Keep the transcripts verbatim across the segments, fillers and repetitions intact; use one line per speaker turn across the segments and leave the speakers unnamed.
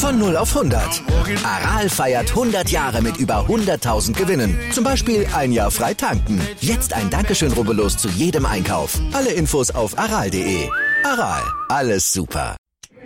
Von null auf hundert. Aral feiert hundert Jahre mit über hunderttausend Gewinnen. Zum Beispiel ein Jahr frei tanken. Jetzt ein Dankeschön, rubbellos zu jedem Einkauf. Alle Infos auf aral punkt de. Aral, alles super.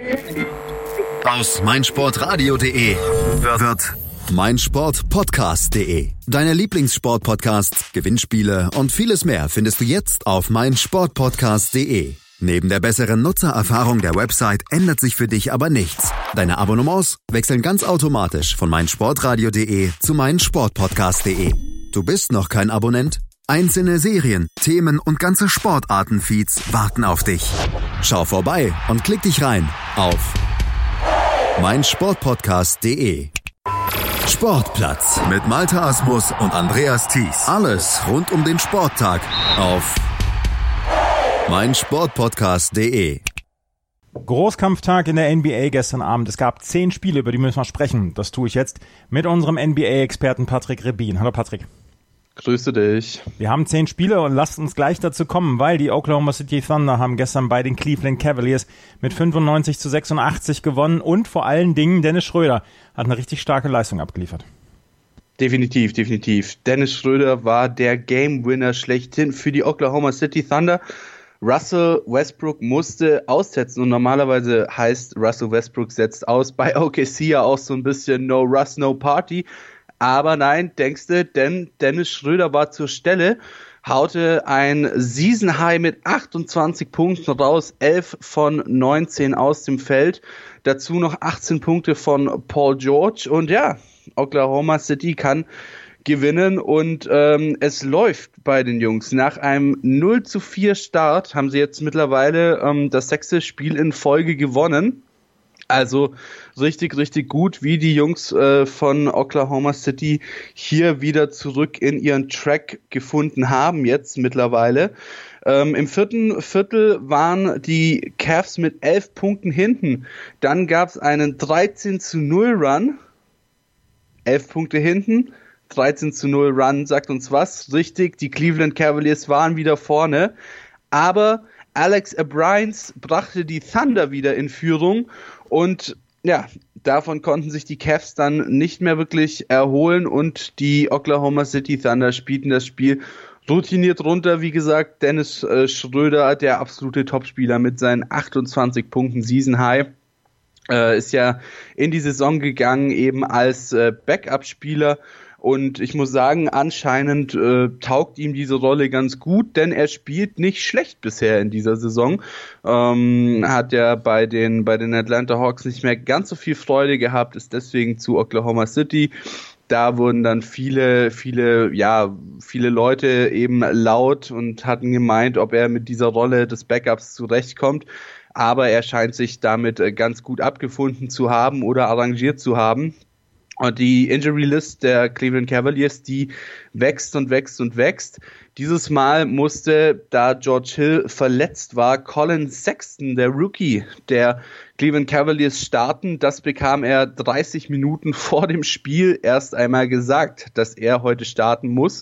Aus meinsportradio punkt de wird meinsportpodcast punkt de. Deine Lieblingssportpodcasts, Gewinnspiele und vieles mehr findest du jetzt auf meinsportpodcast punkt de. Neben der besseren Nutzererfahrung der Website ändert sich für dich aber nichts. Deine Abonnements wechseln ganz automatisch von meinsportradio punkt de zu meinsportpodcast punkt de. Du bist noch kein Abonnent? Einzelne Serien, Themen und ganze Sportartenfeeds warten auf dich. Schau vorbei und klick dich rein auf meinsportpodcast punkt de. Sportplatz mit Malte Asmus und Andreas Thies. Alles rund um den Sporttag auf meinsportpodcast punkt de.
Großkampftag in der N B A gestern Abend. Es gab zehn Spiele, über die müssen wir sprechen. Das tue ich jetzt mit unserem N B A-Experten Patrick Rebin. Hallo Patrick.
Grüße dich.
Wir haben zehn Spiele und lasst uns gleich dazu kommen, weil die Oklahoma City Thunder haben gestern bei den Cleveland Cavaliers mit fünfundneunzig zu sechsundachtzig gewonnen und vor allen Dingen Dennis Schröder hat eine richtig starke Leistung abgeliefert.
Definitiv, definitiv. Dennis Schröder war der Game-Winner schlechthin für die Oklahoma City Thunder. Russell Westbrook musste aussetzen und normalerweise heißt Russell Westbrook setzt aus. Bei O K C ja auch so ein bisschen No Russ, No Party. Aber nein, denkst du, denn Dennis Schröder war zur Stelle, haute ein Season High mit achtundzwanzig Punkten raus, elf von neunzehn aus dem Feld. Dazu noch achtzehn Punkte von Paul George. Und ja, Oklahoma City kann gewinnen und ähm, es läuft bei den Jungs. Nach einem null zu vier Start haben sie jetzt mittlerweile ähm, das sechste Spiel in Folge gewonnen. Also richtig, richtig gut, wie die Jungs äh, von Oklahoma City hier wieder zurück in ihren Track gefunden haben jetzt mittlerweile. Ähm, Im vierten Viertel waren die Cavs mit elf Punkten hinten. Dann gab es einen dreizehn zu null Run. elf Punkte hinten. dreizehn zu null Run sagt uns was. Richtig, die Cleveland Cavaliers waren wieder vorne. Aber Alex Abrines brachte die Thunder wieder in Führung. Und ja, davon konnten sich die Cavs dann nicht mehr wirklich erholen und die Oklahoma City Thunder spielten das Spiel routiniert runter. Wie gesagt, Dennis äh, Schröder, der absolute Topspieler mit seinen achtundzwanzig Punkten Season High, äh, ist ja in die Saison gegangen eben als äh, Backup-Spieler. Und ich muss sagen, anscheinend äh, taugt ihm diese Rolle ganz gut, denn er spielt nicht schlecht bisher in dieser Saison. Ähm, hat ja bei den bei den Atlanta Hawks nicht mehr ganz so viel Freude gehabt, ist deswegen zu Oklahoma City. Da wurden dann viele, viele, ja, viele Leute eben laut und hatten gemeint, ob er mit dieser Rolle des Backups zurechtkommt. Aber er scheint sich damit ganz gut abgefunden zu haben oder arrangiert zu haben. Und die Injury List der Cleveland Cavaliers, die wächst und wächst und wächst. Dieses Mal musste, da George Hill verletzt war, Colin Sexton, der Rookie der Cleveland Cavaliers, starten. Das bekam er dreißig Minuten vor dem Spiel erst einmal gesagt, dass er heute starten muss.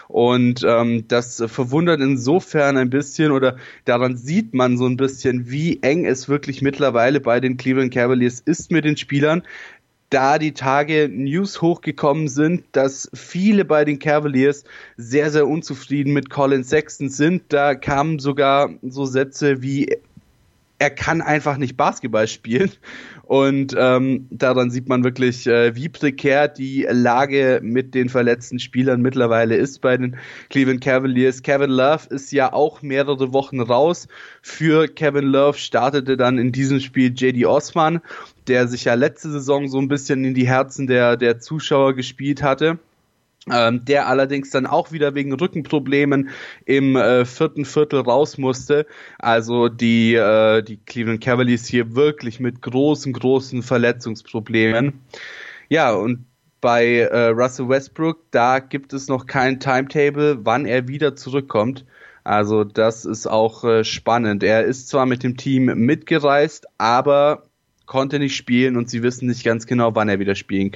Und ähm, das verwundert insofern ein bisschen, oder daran sieht man so ein bisschen, wie eng es wirklich mittlerweile bei den Cleveland Cavaliers ist mit den Spielern. Da die Tage News hochgekommen sind, dass viele bei den Cavaliers sehr, sehr unzufrieden mit Colin Sexton sind. Da kamen sogar so Sätze wie, er kann einfach nicht Basketball spielen. Und ähm, daran sieht man wirklich, äh, wie prekär die Lage mit den verletzten Spielern mittlerweile ist bei den Cleveland Cavaliers. Kevin Love ist ja auch mehrere Wochen raus. Für Kevin Love startete dann in diesem Spiel J D Osman, der sich ja letzte Saison so ein bisschen in die Herzen der, der Zuschauer gespielt hatte. Ähm, der allerdings dann auch wieder wegen Rückenproblemen im äh, vierten Viertel raus musste. Also die, äh, die Cleveland Cavaliers hier wirklich mit großen, großen Verletzungsproblemen. Ja, und bei äh, Russell Westbrook, da gibt es noch kein Timetable, wann er wieder zurückkommt. Also das ist auch äh, spannend. Er ist zwar mit dem Team mitgereist, aber konnte nicht spielen und sie wissen nicht ganz genau, wann er wieder spielen kann.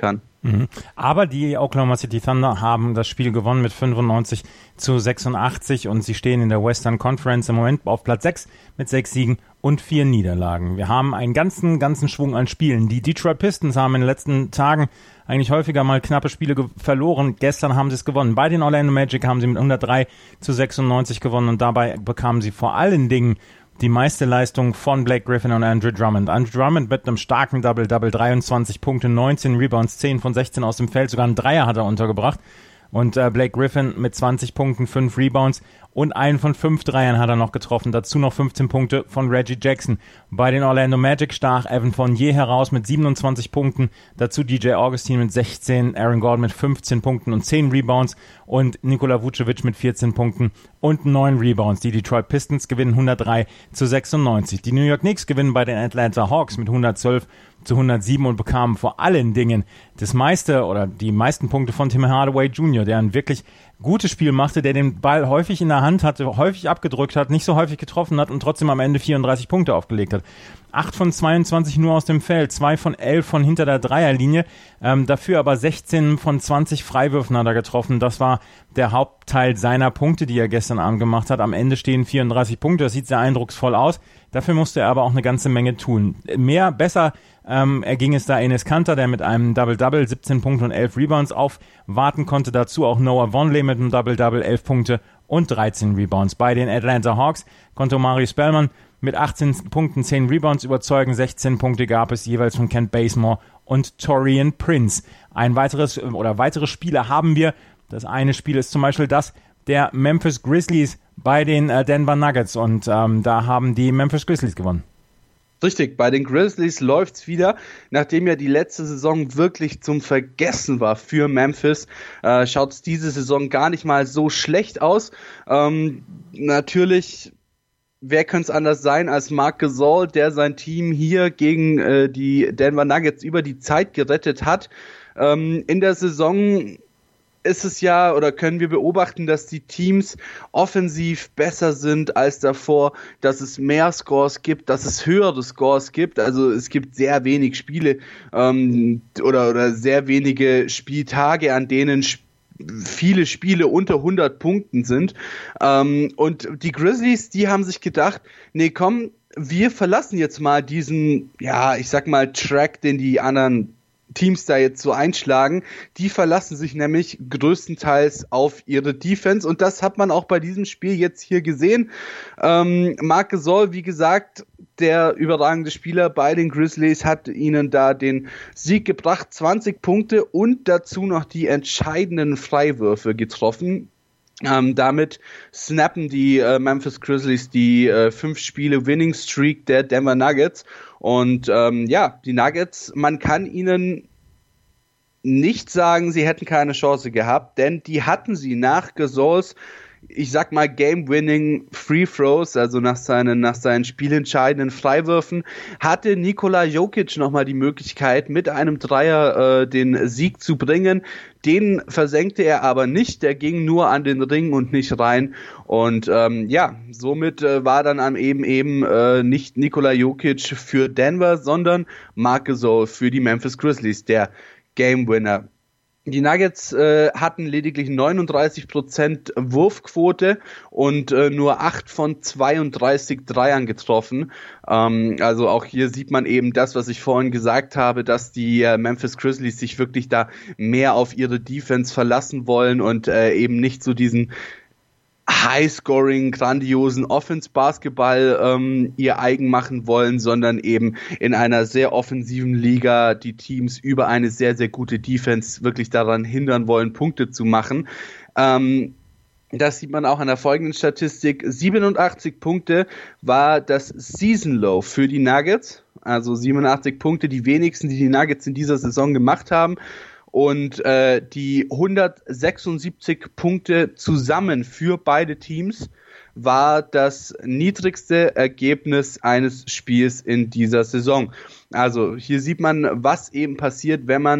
Mhm. Aber die Oklahoma City Thunder haben das Spiel gewonnen mit fünfundneunzig zu sechsundachtzig und sie stehen in der Western Conference im Moment auf Platz sechs mit sechs Siegen und vier Niederlagen. Wir haben einen ganzen, ganzen Schwung an Spielen. Die Detroit Pistons haben in den letzten Tagen eigentlich häufiger mal knappe Spiele ge- verloren. Gestern haben sie es gewonnen. Bei den Orlando Magic haben sie mit hundertdrei zu sechsundneunzig gewonnen und dabei bekamen sie vor allen Dingen die meiste Leistung von Blake Griffin und Andre Drummond. Andre Drummond mit einem starken Double-Double, dreiundzwanzig Punkte, neunzehn Rebounds, zehn von sechzehn aus dem Feld, sogar einen Dreier hat er untergebracht. Und äh, Blake Griffin mit zwanzig Punkten, fünf Rebounds und einen von fünf Dreiern hat er noch getroffen. Dazu noch fünfzehn Punkte von Reggie Jackson. Bei den Orlando Magic stach Evan Fournier heraus mit siebenundzwanzig Punkten. Dazu D J Augustin mit sechzehn, Aaron Gordon mit fünfzehn Punkten und zehn Rebounds und Nikola Vucevic mit vierzehn Punkten und neun Rebounds. Die Detroit Pistons gewinnen hundertdrei zu sechsundneunzig. Die New York Knicks gewinnen bei den Atlanta Hawks mit hundertzwölf zu hundertsieben und bekamen vor allen Dingen das meiste oder die meisten Punkte von Tim Hardaway Junior, der ein wirklich gutes Spiel machte, der den Ball häufig in der Hand hatte, häufig abgedrückt hat, nicht so häufig getroffen hat und trotzdem am Ende vierunddreißig Punkte aufgelegt hat. acht von zweiundzwanzig nur aus dem Feld, zwei von elf von hinter der Dreierlinie, ähm, dafür aber sechzehn von zwanzig Freiwürfen hat er getroffen. Das war der Hauptteil seiner Punkte, die er gestern Abend gemacht hat. Am Ende stehen vierunddreißig Punkte, das sieht sehr eindrucksvoll aus. Dafür musste er aber auch eine ganze Menge tun. Mehr, besser ähm, erging es da Enes Kanter, der mit einem Double-Double, siebzehn Punkte und elf Rebounds aufwarten konnte. Dazu auch Noah Vonleh mit einem Double-Double, elf Punkte und dreizehn Rebounds. Bei den Atlanta Hawks konnte Omari Spellman mit achtzehn Punkten, zehn Rebounds überzeugen. sechzehn Punkte gab es jeweils von Kent Bazemore und Taurean Prince. Ein weiteres oder weitere Spiele haben wir. Das eine Spiel ist zum Beispiel das der Memphis Grizzlies bei den äh, Denver Nuggets und ähm, da haben die Memphis Grizzlies gewonnen.
Richtig, bei den Grizzlies läuft's wieder. Nachdem ja die letzte Saison wirklich zum Vergessen war für Memphis, äh, schaut's diese Saison gar nicht mal so schlecht aus. Ähm, natürlich, wer könnte es anders sein als Marc Gasol, der sein Team hier gegen äh, die Denver Nuggets über die Zeit gerettet hat. Ähm, in der Saison ist es ja, oder können wir beobachten, dass die Teams offensiv besser sind als davor, dass es mehr Scores gibt, dass es höhere Scores gibt. Also es gibt sehr wenig Spiele ähm, oder, oder sehr wenige Spieltage, an denen sp- viele Spiele unter hundert Punkten sind. Ähm, und die Grizzlies, die haben sich gedacht, nee, komm, wir verlassen jetzt mal diesen, ja, ich sag mal, Track, den die anderen Teams da jetzt so einschlagen. Die verlassen sich nämlich größtenteils auf ihre Defense und das hat man auch bei diesem Spiel jetzt hier gesehen. Ähm, Marc Gasol, wie gesagt, der überragende Spieler bei den Grizzlies, hat ihnen da den Sieg gebracht, zwanzig Punkte und dazu noch die entscheidenden Freiwürfe getroffen. Ähm, damit snappen die äh, Memphis Grizzlies die äh, fünf Spiele Winning Streak der Denver Nuggets und ähm, ja, die Nuggets, man kann ihnen nicht sagen, sie hätten keine Chance gehabt, denn die hatten sie nach Gasols, ich sag mal, Game-Winning Free Throws, also nach seinen, nach seinen spielentscheidenden Freiwürfen, hatte Nikola Jokic nochmal die Möglichkeit, mit einem Dreier äh, den Sieg zu bringen. Den versenkte er aber nicht, der ging nur an den Ring und nicht rein. Und ähm, ja, somit äh, war dann am eben eben äh, nicht Nikola Jokic für Denver, sondern Marc Gasol für die Memphis Grizzlies, der Game Winner. Die Nuggets äh, hatten lediglich neununddreißig Prozent Wurfquote und äh, nur acht von zweiunddreißig Dreiern getroffen. Ähm, also auch hier sieht man eben das, was ich vorhin gesagt habe, dass die äh, Memphis Grizzlies sich wirklich da mehr auf ihre Defense verlassen wollen und äh, eben nicht so diesen High-Scoring, grandiosen Offense-Basketball ähm, ihr eigen machen wollen, sondern eben in einer sehr offensiven Liga die Teams über eine sehr, sehr gute Defense wirklich daran hindern wollen, Punkte zu machen. Ähm, das sieht man auch an der folgenden Statistik. siebenundachtzig Punkte war das Season Low für die Nuggets. Also siebenundachtzig Punkte, die wenigsten, die die Nuggets in dieser Saison gemacht haben. Und äh, die hundertsechsundsiebzig Punkte zusammen für beide Teams war das niedrigste Ergebnis eines Spiels in dieser Saison. Also hier sieht man, was eben passiert, wenn man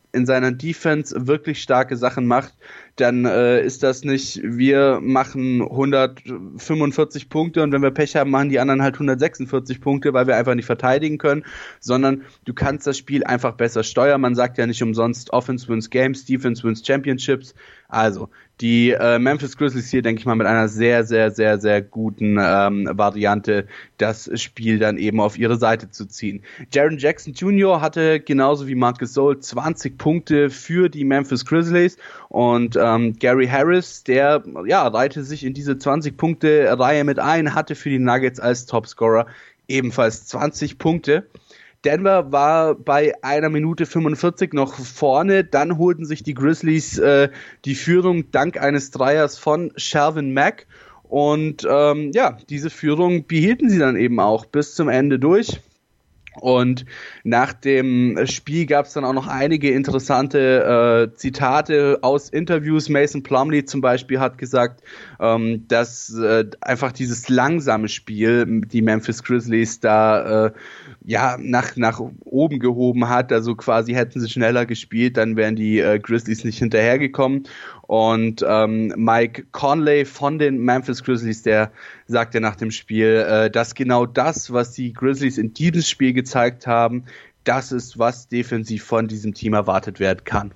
in seiner Defense wirklich starke Sachen macht, dann äh, ist das nicht, wir machen hundertfünfundvierzig Punkte und wenn wir Pech haben, machen die anderen halt hundertsechsundvierzig Punkte, weil wir einfach nicht verteidigen können, sondern du kannst das Spiel einfach besser steuern. Man sagt ja nicht umsonst, Offense wins Games, Defense wins Championships. Also, die äh, Memphis Grizzlies hier, denke ich mal, mit einer sehr, sehr, sehr, sehr guten ähm, Variante, das Spiel dann eben auf ihre Seite zu ziehen. Jaren Jackson Junior hatte genauso wie Marc Gasol zwanzig Punkte für die Memphis Grizzlies und ähm, Gary Harris, der ja reihte sich in diese zwanzig-Punkte-Reihe mit ein, hatte für die Nuggets als Topscorer ebenfalls zwanzig Punkte. Denver war bei einer Minute fünfundvierzig noch vorne, dann holten sich die Grizzlies äh, die Führung dank eines Dreiers von Shervin Mack und ähm, ja, diese Führung behielten sie dann eben auch bis zum Ende durch. Und nach dem Spiel gab es dann auch noch einige interessante äh, Zitate aus Interviews. Mason Plumlee zum Beispiel hat gesagt, ähm, dass äh, einfach dieses langsame Spiel die Memphis Grizzlies da äh, ja nach nach oben gehoben hat. Also quasi hätten sie schneller gespielt, dann wären die äh, Grizzlies nicht hinterhergekommen. Und ähm, Mike Conley von den Memphis Grizzlies, der sagte nach dem Spiel, äh, dass genau das, was die Grizzlies in diesem Spiel gezeigt haben, das ist, was defensiv von diesem Team erwartet werden kann.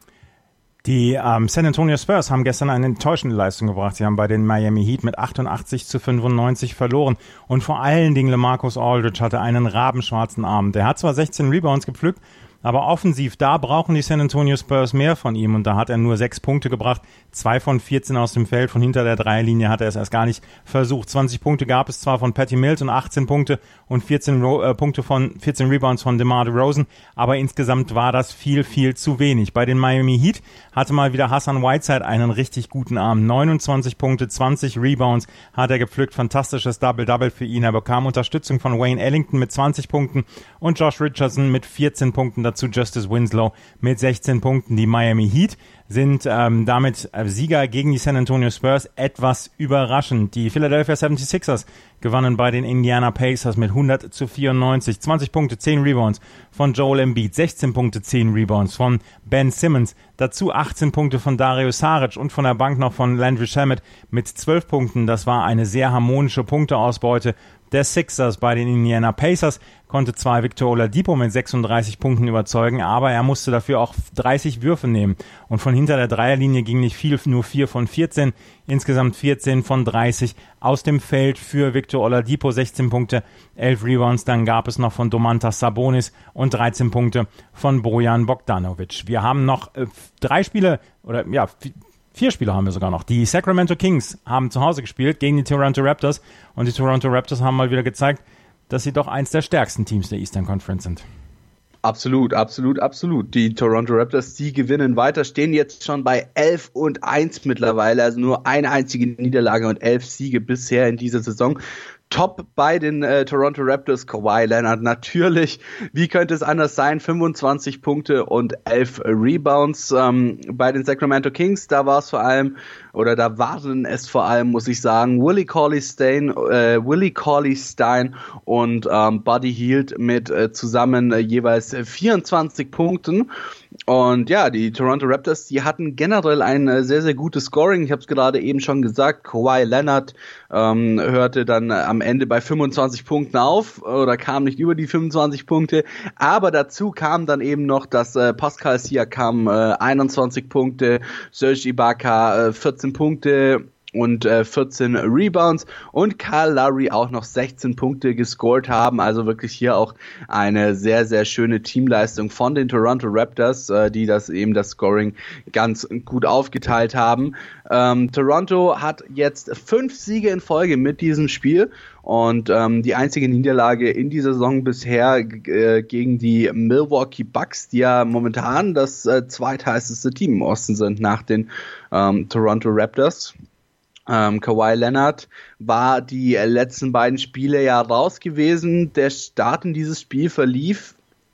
Die ähm, San Antonio Spurs haben gestern eine enttäuschende Leistung gebracht. Sie haben bei den Miami Heat mit achtundachtzig zu fünfundneunzig verloren. Und vor allen Dingen LaMarcus Aldridge hatte einen rabenschwarzen Abend. Der hat zwar sechzehn Rebounds gepflückt, aber offensiv, da brauchen die San Antonio Spurs mehr von ihm und da hat er nur sechs Punkte gebracht, zwei von vierzehn aus dem Feld, von hinter der Dreierlinie hat er es erst gar nicht versucht. zwanzig Punkte gab es zwar von Patty Mills und achtzehn Punkte und vierzehn äh, Punkte von vierzehn Rebounds von DeMar DeRozan, aber insgesamt war das viel, viel zu wenig. Bei den Miami Heat hatte mal wieder Hassan Whiteside einen richtig guten Abend. neunundzwanzig Punkte, zwanzig Rebounds hat er gepflückt, fantastisches Double-Double für ihn. Er bekam Unterstützung von Wayne Ellington mit zwanzig Punkten und Josh Richardson mit vierzehn Punkten, dazu Justice Winslow mit sechzehn Punkten. Die Miami Heat sind ähm, damit äh, Sieger gegen die San Antonio Spurs, etwas überraschend. Die Philadelphia seventy-sixers gewannen bei den Indiana Pacers mit hundert zu vierundneunzig. zwanzig Punkte, zehn Rebounds von Joel Embiid, sechzehn Punkte, zehn Rebounds von Ben Simmons, dazu achtzehn Punkte von Dario Saric und von der Bank noch von Landry Shamet mit zwölf Punkten. Das war eine sehr harmonische Punkteausbeute der Sixers. Bei den Indiana Pacers konnte zwar Victor Oladipo mit sechsunddreißig Punkten überzeugen, aber er musste dafür auch dreißig Würfe nehmen. Und von hinter der Dreierlinie ging nicht viel, nur vier von vierzehn, insgesamt vierzehn von dreißig aus dem Feld für Victor Oladipo, sechzehn Punkte, elf Rebounds. Dann gab es noch von Domantas Sabonis und dreizehn Punkte von Bojan Bogdanovic. Wir haben noch äh, drei Spiele, oder ja, Vier Spieler haben wir sogar noch. Die Sacramento Kings haben zu Hause gespielt gegen die Toronto Raptors und die Toronto Raptors haben mal wieder gezeigt, dass sie doch eins der stärksten Teams der Eastern Conference sind.
Absolut, absolut, absolut. Die Toronto Raptors, die gewinnen weiter, stehen jetzt schon bei elf und eins mittlerweile, also nur eine einzige Niederlage und elf Siege bisher in dieser Saison. Top bei den äh, Toronto Raptors, Kawhi Leonard natürlich. Wie könnte es anders sein? fünfundzwanzig Punkte und elf Rebounds. Ähm, bei den Sacramento Kings, da war es vor allem, oder da waren es vor allem, muss ich sagen, Willie Cauley-Stein, äh, Willie Cauley-Stein und ähm, Buddy Hield mit äh, zusammen äh, jeweils vierundzwanzig Punkten. Und ja, die Toronto Raptors, die hatten generell ein äh, sehr, sehr gutes Scoring. Ich habe es gerade eben schon gesagt, Kawhi Leonard ähm, hörte dann äh, am Ende bei fünfundzwanzig Punkten auf oder kam nicht über die fünfundzwanzig Punkte. Aber dazu kam dann eben noch, dass äh, Pascal Siakam äh, einundzwanzig Punkte, Serge Ibaka äh, vierzehn Punkte und äh, vierzehn Rebounds und Kyle Lowry auch noch sechzehn Punkte gescored haben. Also wirklich hier auch eine sehr, sehr schöne Teamleistung von den Toronto Raptors, äh, die das eben das Scoring ganz gut aufgeteilt haben. Ähm, Toronto hat jetzt fünf Siege in Folge mit diesem Spiel und ähm, die einzige Niederlage in dieser Saison bisher äh, gegen die Milwaukee Bucks, die ja momentan das äh, zweitheißeste Team im Osten sind nach den ähm, Toronto Raptors. Ähm, Kawhi Leonard war die letzten beiden Spiele ja raus gewesen. Der Start in dieses Spiel verlief,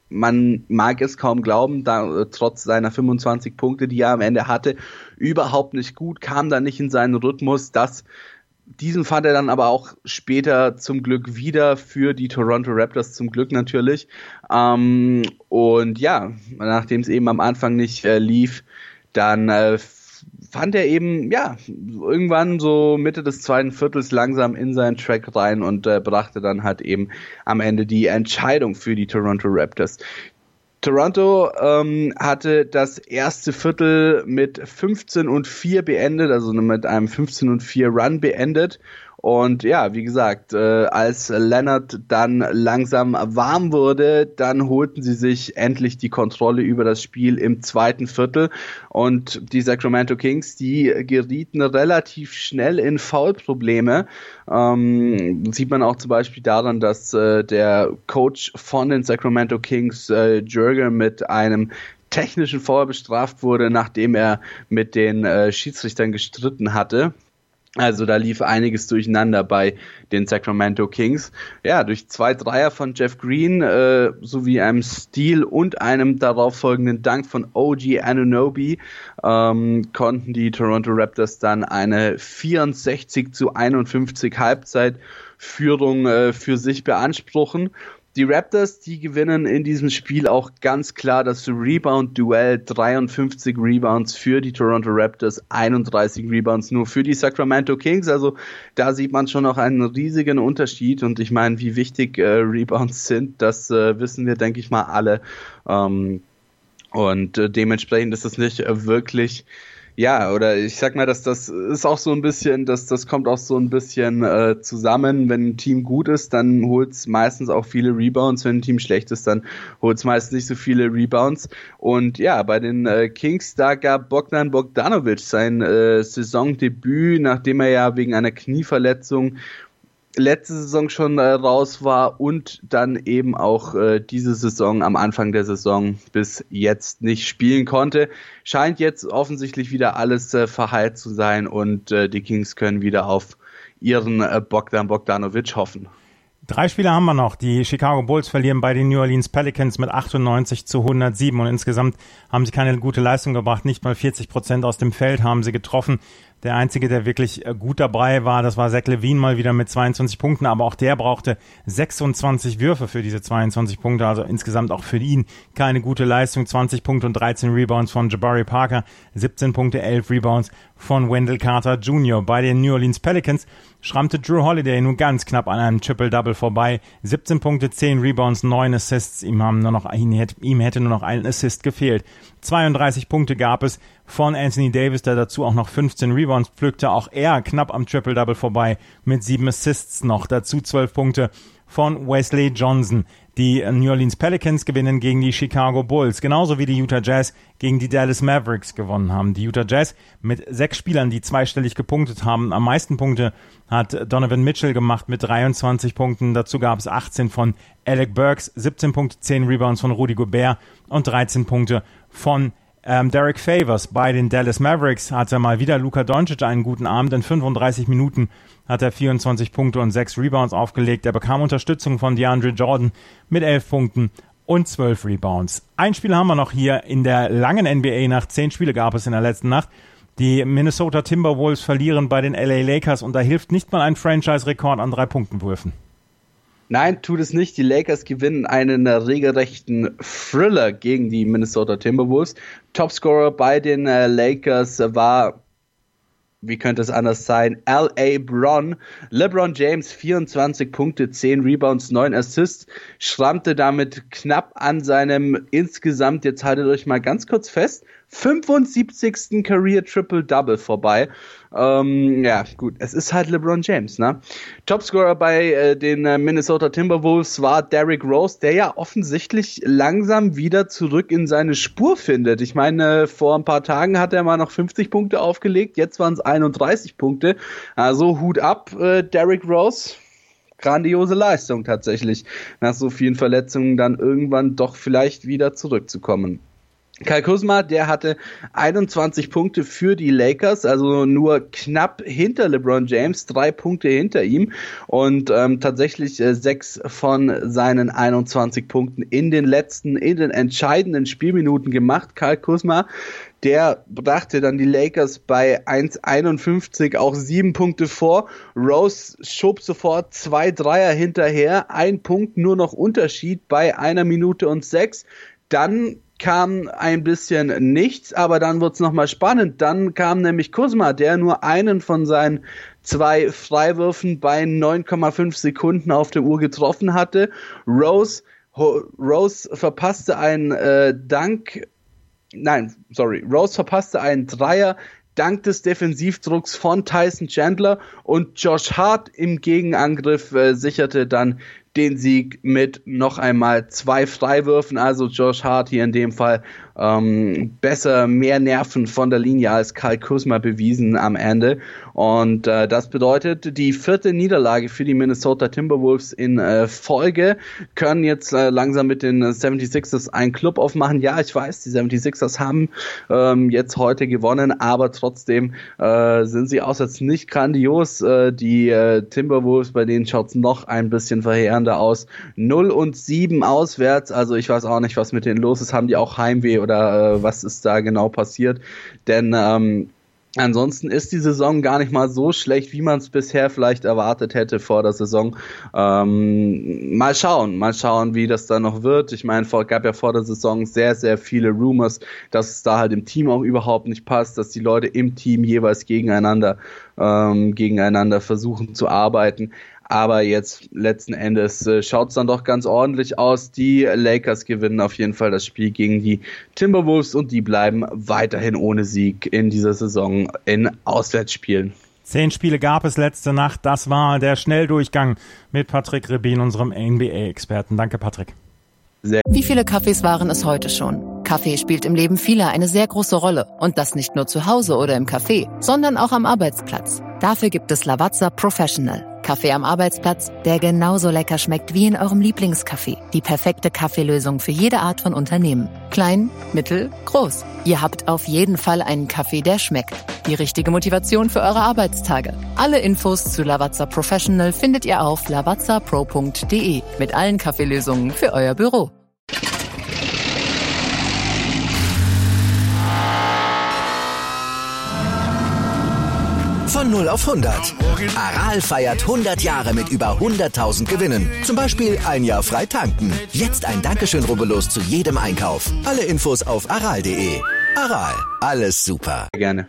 man mag es kaum glauben, da, trotz seiner fünfundzwanzig Punkte, die er am Ende hatte, überhaupt nicht gut, kam da nicht in seinen Rhythmus. Das diesen fand er dann aber auch später zum Glück wieder für die Toronto Raptors, zum Glück natürlich. Ähm, und ja, nachdem es eben am Anfang nicht äh, lief, dann äh, fand er eben, ja, irgendwann so Mitte des zweiten Viertels langsam in seinen Track rein und äh, brachte dann halt eben am Ende die Entscheidung für die Toronto Raptors. Toronto ähm, hatte das erste Viertel mit fünfzehn und vier beendet, also mit einem fünfzehn und vier Run beendet. Und ja, wie gesagt, äh, als Leonard dann langsam warm wurde, dann holten sie sich endlich die Kontrolle über das Spiel im zweiten Viertel. Und die Sacramento Kings, die gerieten relativ schnell in Foulprobleme. Ähm, sieht man auch zum Beispiel daran, dass äh, der Coach von den Sacramento Kings, äh, Jürger, mit einem technischen Foul bestraft wurde, nachdem er mit den äh, Schiedsrichtern gestritten hatte. Also da lief einiges durcheinander bei den Sacramento Kings. Ja, durch zwei Dreier von Jeff Green äh, sowie einem Steal und einem darauffolgenden Dunk von O G Anunoby ähm, konnten die Toronto Raptors dann eine vierundsechzig zu einundfünfzig Halbzeitführung äh, für sich beanspruchen. Die Raptors, die gewinnen in diesem Spiel auch ganz klar das Rebound-Duell. dreiundfünfzig Rebounds für die Toronto Raptors, einunddreißig Rebounds nur für die Sacramento Kings. Also da sieht man schon noch einen riesigen Unterschied. Und ich meine, wie wichtig äh, Rebounds sind, das äh, wissen wir, denke ich mal, alle. Ähm, und äh, dementsprechend ist es nicht äh, wirklich... Ja, oder ich sag mal, dass das ist auch so ein bisschen, dass das kommt auch so ein bisschen äh, zusammen. Wenn ein Team gut ist, dann holt es meistens auch viele Rebounds. Wenn ein Team schlecht ist, dann holt es meistens nicht so viele Rebounds. Und ja, bei den äh, Kings, da gab Bogdan Bogdanovic sein äh, Saisondebüt, nachdem er ja wegen einer Knieverletzung letzte Saison schon äh, raus war und dann eben auch äh, diese Saison am Anfang der Saison bis jetzt nicht spielen konnte. Scheint jetzt offensichtlich wieder alles äh, verheilt zu sein und äh, die Kings können wieder auf ihren äh, Bogdan Bogdanovic hoffen.
Drei Spiele haben wir noch. Die Chicago Bulls verlieren bei den New Orleans Pelicans mit achtundneunzig zu hundertsieben und insgesamt haben sie keine gute Leistung gebracht. Nicht mal vierzig Prozent aus dem Feld haben sie getroffen. Der Einzige, der wirklich gut dabei war, das war Zach LaVine mal wieder mit zweiundzwanzig Punkten, aber auch der brauchte sechsundzwanzig Würfe für diese zweiundzwanzig Punkte, also insgesamt auch für ihn keine gute Leistung. zwanzig Punkte und dreizehn Rebounds von Jabari Parker, siebzehn Punkte, elf Rebounds von Wendell Carter Junior Bei den New Orleans Pelicans schrammte Drew Holiday nur ganz knapp an einem Triple-Double vorbei. siebzehn Punkte, zehn Rebounds, neun Assists. Ihm, haben nur noch, ihm hätte nur noch ein Assist gefehlt. zweiunddreißig Punkte gab es von Anthony Davis, der dazu auch noch fünfzehn Rebounds pflückte. Auch er knapp am Triple-Double vorbei mit sieben Assists noch. Dazu zwölf Punkte von Wesley Johnson. Die New Orleans Pelicans gewinnen gegen die Chicago Bulls, genauso wie die Utah Jazz gegen die Dallas Mavericks gewonnen haben. Die Utah Jazz mit sechs Spielern, die zweistellig gepunktet haben. Am meisten Punkte hat Donovan Mitchell gemacht mit dreiundzwanzig Punkten. Dazu gab es achtzehn von Alec Burks, siebzehn Punkte, zehn Rebounds von Rudy Gobert und dreizehn Punkte von Ähm, Derek Favors. Bei den Dallas Mavericks hatte mal wieder Luka Doncic einen guten Abend. In fünfunddreißig Minuten hat er vierundzwanzig Punkte und sechs Rebounds aufgelegt. Er bekam Unterstützung von DeAndre Jordan mit elf Punkten und zwölf Rebounds. Ein Spiel haben wir noch hier in der langen N B A-Nacht. Zehn Spiele gab es in der letzten Nacht. Die Minnesota Timberwolves verlieren bei den L A Lakers und da hilft nicht mal ein Franchise-Rekord an Drei-Punkten-Würfen.
Nein, tut es nicht. Die Lakers gewinnen einen regelrechten Thriller gegen die Minnesota Timberwolves. Topscorer bei den äh, Lakers war, wie könnte es anders sein, L A Bron. LeBron James, vierundzwanzig Punkte, zehn Rebounds, neun Assists, schrammte damit knapp an seinem insgesamt, jetzt haltet euch mal ganz kurz fest, fünfundsiebzigsten Career Triple-Double vorbei. Ähm, ja, gut, es ist halt LeBron James, ne? Topscorer bei äh, den äh, Minnesota Timberwolves war Derrick Rose, der ja offensichtlich langsam wieder zurück in seine Spur findet. Ich meine, vor ein paar Tagen hat er mal noch fünfzig Punkte aufgelegt, jetzt waren es einunddreißig Punkte. Also Hut ab, äh, Derrick Rose. Grandiose Leistung tatsächlich, nach so vielen Verletzungen dann irgendwann doch vielleicht wieder zurückzukommen. Kyle Kuzma, der hatte einundzwanzig Punkte für die Lakers, also nur knapp hinter LeBron James, drei Punkte hinter ihm und ähm, tatsächlich äh, sechs von seinen einundzwanzig Punkten in den letzten, in den entscheidenden Spielminuten gemacht. Kyle Kuzma, der brachte dann die Lakers bei eins einundfünfzig auch sieben Punkte vor. Rose schob sofort zwei Dreier hinterher, ein Punkt nur noch Unterschied bei einer Minute und sechs. Dann kam ein bisschen nichts, aber dann wird's nochmal spannend. Dann kam nämlich Kuzma, der nur einen von seinen zwei Freiwürfen bei neun Komma fünf Sekunden auf der Uhr getroffen hatte. Rose, Rose verpasste einen äh, Dank, nein, sorry, Rose verpasste einen Dreier dank des Defensivdrucks von Tyson Chandler und Josh Hart im Gegenangriff äh, sicherte dann den Sieg mit noch einmal zwei Freiwürfen, also Josh Hart hier in dem Fall ähm, besser, mehr Nerven von der Linie als Kyle Kuzma bewiesen am Ende und äh, das bedeutet die vierte Niederlage für die Minnesota Timberwolves in äh, Folge, können jetzt äh, langsam mit den seventy-sixers einen Club aufmachen. Ja, ich weiß, die seventy-sixers haben ähm, jetzt heute gewonnen, aber trotzdem äh, sind sie auswärts nicht grandios. Äh, die äh, Timberwolves, bei denen schaut's noch ein bisschen verheerender aus. null und sieben auswärts, also ich weiß auch nicht, was mit denen los ist. Haben die auch Heimweh oder äh, was ist da genau passiert? Denn ähm, ansonsten ist die Saison gar nicht mal so schlecht, wie man es bisher vielleicht erwartet hätte vor der Saison. Ähm, mal schauen, mal schauen, wie das da noch wird. Ich meine, es gab ja vor der Saison sehr, sehr viele Rumors, dass es da halt im Team auch überhaupt nicht passt, dass die Leute im Team jeweils gegeneinander, ähm, gegeneinander versuchen zu arbeiten. Aber jetzt letzten Endes äh, schaut es dann doch ganz ordentlich aus. Die Lakers gewinnen auf jeden Fall das Spiel gegen die Timberwolves und die bleiben weiterhin ohne Sieg in dieser Saison in Auswärtsspielen.
Zehn Spiele gab es letzte Nacht. Das war der Schnelldurchgang mit Patrick Rebin, unserem N B A-Experten. Danke, Patrick.
Sehr. Wie viele Kaffees waren es heute schon? Kaffee spielt im Leben vieler eine sehr große Rolle. Und das nicht nur zu Hause oder im Café, sondern auch am Arbeitsplatz. Dafür gibt es Lavazza Professional. Kaffee am Arbeitsplatz, der genauso lecker schmeckt wie in eurem Lieblingscafé. Die perfekte Kaffeelösung für jede Art von Unternehmen. Klein, mittel, groß. Ihr habt auf jeden Fall einen Kaffee, der schmeckt. Die richtige Motivation für eure Arbeitstage. Alle Infos zu Lavazza Professional findet ihr auf lavazza pro punkt de mit allen Kaffeelösungen für euer Büro.
Von null auf hundert. Aral feiert hundert Jahre mit über hunderttausend Gewinnen. Zum Beispiel ein Jahr frei tanken. Jetzt ein Dankeschön, rubbellos zu jedem Einkauf. Alle Infos auf aral punkt de. Aral, alles super.
Gerne.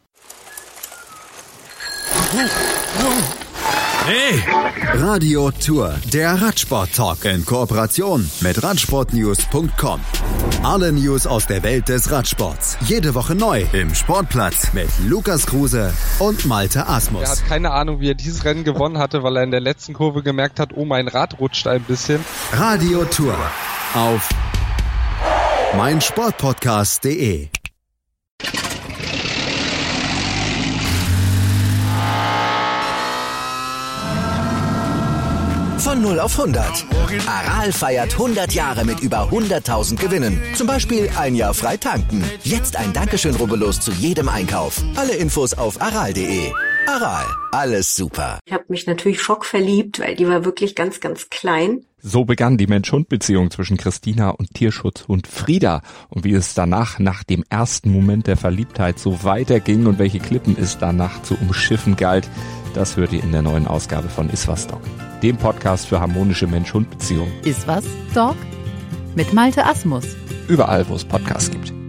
Hey! Radio Tour, der Radsport-Talk in Kooperation mit radsportnews punkt com. Alle News aus der Welt des Radsports. Jede Woche neu im Sportplatz mit Lukas Kruse und Malte Asmus.
Er hat keine Ahnung, wie er dieses Rennen gewonnen hatte, weil er in der letzten Kurve gemerkt hat, oh, mein Rad rutscht ein bisschen.
Radio Tour auf meinsportpodcast punkt de.
Von null auf hundert. Aral feiert hundert Jahre mit über hunderttausend Gewinnen. Zum Beispiel ein Jahr frei tanken. Jetzt ein Dankeschön, rubbellos zu jedem Einkauf. Alle Infos auf aral punkt de. Aral, alles super.
Ich habe mich natürlich schockverliebt, weil die war wirklich ganz, ganz klein.
So begann die Mensch-Hund-Beziehung zwischen Christina und Tierschutzhund Frieda. Und wie es danach, nach dem ersten Moment der Verliebtheit, so weiterging und welche Klippen es danach zu umschiffen galt, das hört ihr in der neuen Ausgabe von Iswas Dog, dem Podcast für harmonische Mensch-Hund-Beziehungen.
Iswas Dog? Mit Malte Asmus.
Überall, wo es Podcasts gibt.